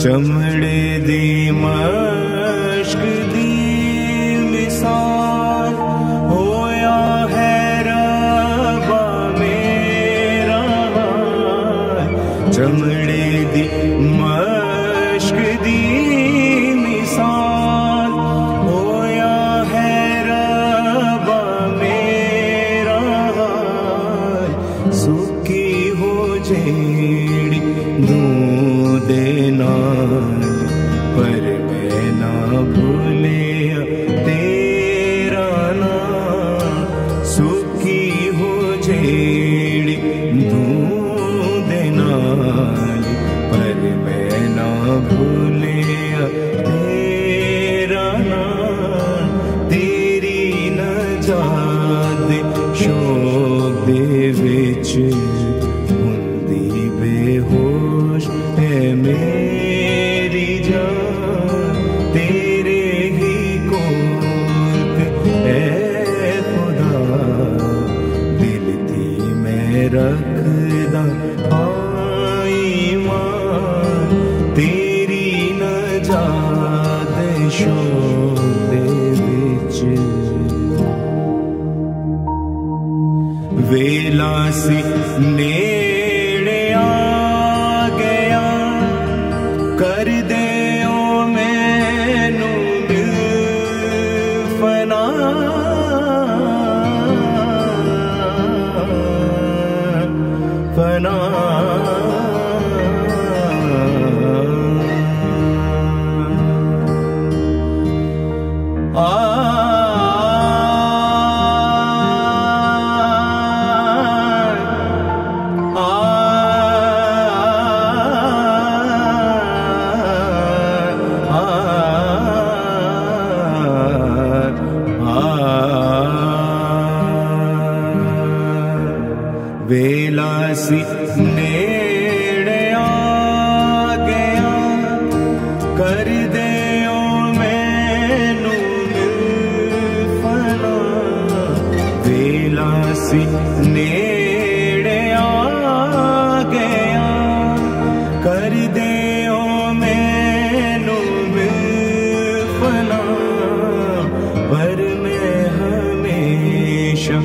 चमड़े दी मश्क दी मिसाल होया है रब्बा मेरा हाल। चमड़े दी मश्क दी मिसाल होया है रब्बा मेरा हाल। सुखी हो जेड़ी दूध नाल पर मैं ना भूलिया तेरा नाम। सुखी हो जेड़ी दूध नाल पर मैं ना भूलिया तेरा नाम। तेरी नजात शौक दे विच हुंदी बेहोश है मेरी जान। तेरे ही कोल है खुदा दिल थी मैं रखदा ईमान। तेरी नजात शौक दे विच वेला सी नेड़े आ गया कर दे ओ मैनू फना। फना वेला सी नेड़े आ गया कर दे ओ मैनू फना। वेला सी नेड़े आ गया कर दे ओ मैनू फना। पर मैं हमेशा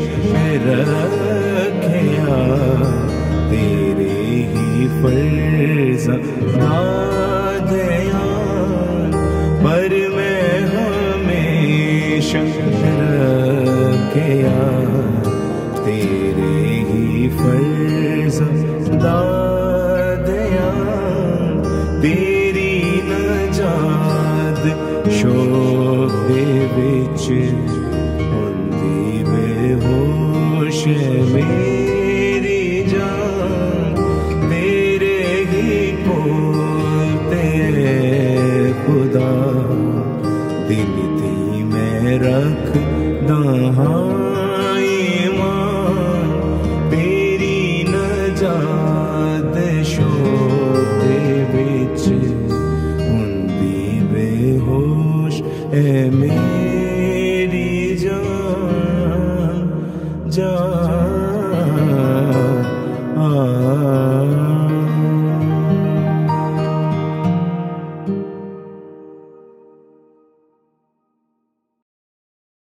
रखिया तेरे ही फर्ज ध्यान। पर मैं हमेशा रखिया तेरे ही फर्ज ध्यान।